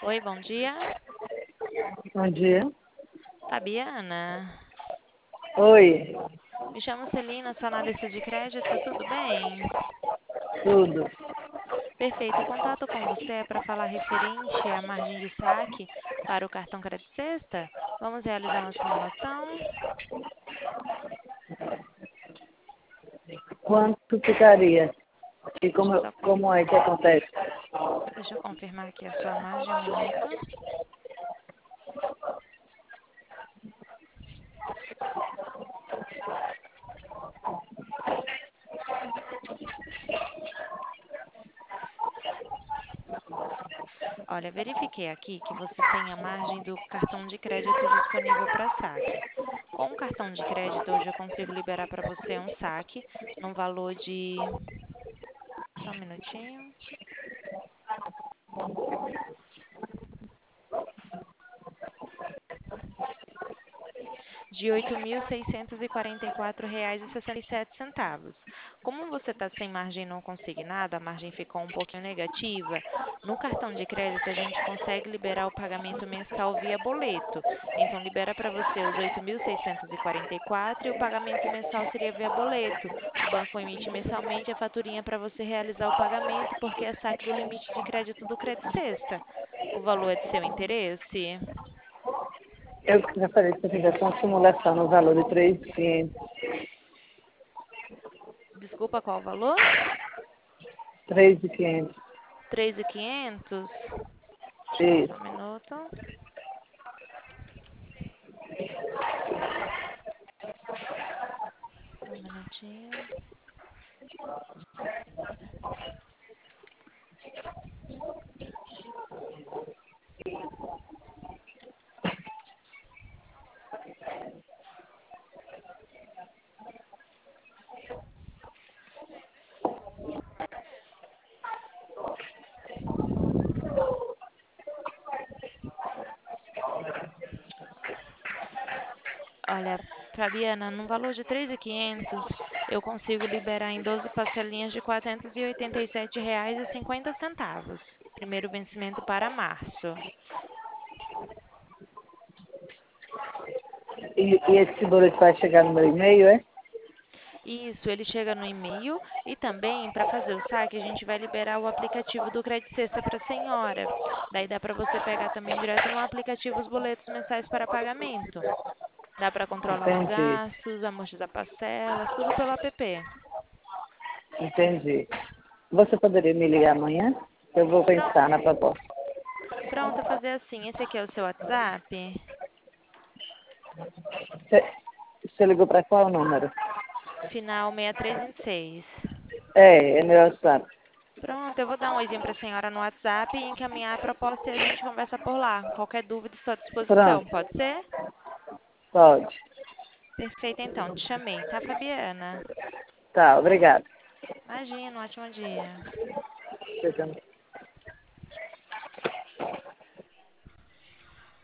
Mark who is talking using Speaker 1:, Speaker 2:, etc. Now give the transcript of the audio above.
Speaker 1: Oi, bom dia.
Speaker 2: Bom dia.
Speaker 1: Fabiana,
Speaker 2: Oi,
Speaker 1: me chamo Celina, sou analista de crédito, tudo bem?
Speaker 2: tudo.
Speaker 1: Perfeito, o contato com você é para falar referente à margem de saque para o cartão Crédito Sexta. Vamos realizar uma simulação?
Speaker 2: Quanto ficaria? E
Speaker 1: Deixa eu
Speaker 2: como,
Speaker 1: só
Speaker 2: como é que acontece?
Speaker 1: deixa eu confirmar aqui a sua margem, um minuto. Olha, verifiquei aqui que você tem a margem do cartão de crédito disponível para saque. Com o cartão de crédito, hoje eu consigo liberar para você um saque no valor de. Só um minutinho. De R$ 8.644,67. Como você está sem margem não consignada, a margem ficou um pouquinho negativa. No cartão de crédito, a gente consegue liberar o pagamento mensal via boleto. Então, libera para você os 8.644 e o pagamento mensal seria via boleto. O banco emite mensalmente a faturinha para você realizar o pagamento, porque é saque do limite de crédito do Credit Sexta. O valor é de seu interesse?
Speaker 2: Eu já falei que você fizesse uma simulação no valor de 3.500.
Speaker 1: Desculpa, qual o valor?
Speaker 2: 3.500.
Speaker 1: 3.500. Só um
Speaker 2: Isso.
Speaker 1: minuto. Só um minutinho. Olha, Fabiana, no valor de 3.500, eu consigo liberar em 12 parcelinhas de R$ 487,50. Primeiro vencimento para março.
Speaker 2: E esse boleto vai chegar no meu e-mail, é?
Speaker 1: Isso, ele chega no e-mail e também, para fazer o saque, a gente vai liberar o aplicativo do Credit Sexta para a senhora. Daí dá para você pegar também direto no aplicativo os boletos mensais para pagamento. Dá para controlar os
Speaker 2: Entendi.
Speaker 1: gastos, amortizar parcelas, tudo pelo app.
Speaker 2: Entendi. Você poderia me ligar amanhã? Eu vou
Speaker 1: Pronto,
Speaker 2: pensar na proposta.
Speaker 1: pronto, fazer assim. Esse aqui é o seu WhatsApp?
Speaker 2: Você, você ligou para qual número?
Speaker 1: Final 6326.
Speaker 2: É meu WhatsApp.
Speaker 1: Pronto, eu vou dar um oizinho para a senhora no WhatsApp e encaminhar a proposta e a gente conversa por lá. Qualquer dúvida, estou à disposição.
Speaker 2: Pronto,
Speaker 1: Pode ser?
Speaker 2: pode.
Speaker 1: Perfeito, então. Te chamei, tá, Fabiana?
Speaker 2: Tá, obrigada.
Speaker 1: Imagina, um ótimo dia.
Speaker 2: Você também.